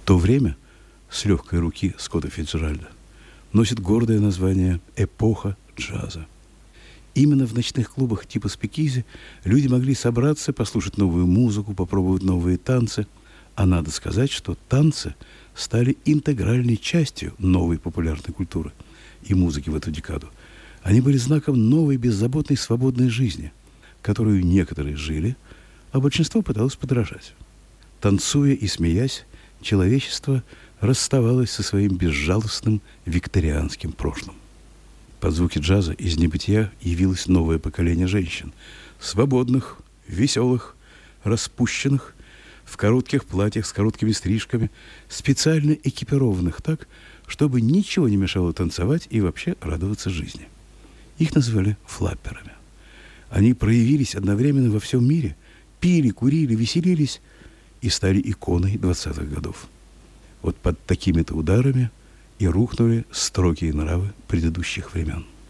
То время с легкой руки Скотта Фицджеральда носит гордое название «Эпоха джаза». Именно в ночных клубах типа спикизи люди могли собраться, послушать новую музыку, попробовать новые танцы. А надо сказать, что танцы стали интегральной частью новой популярной культуры и музыки в эту декаду. Они были знаком новой, беззаботной, свободной жизни, которую некоторые жили, а большинство пыталось подражать. Танцуя и смеясь, человечество расставалось со своим безжалостным викторианским прошлым. Под звуки джаза из небытия явилось новое поколение женщин. Свободных, веселых, распущенных, в коротких платьях с короткими стрижками, специально экипированных так, чтобы ничего не мешало танцевать и вообще радоваться жизни. Их называли флапперами. Они проявились одновременно во всем мире, пили, курили, веселились и стали иконой 20-х годов. Вот под такими-то ударами и рухнули строгие нравы предыдущих времен.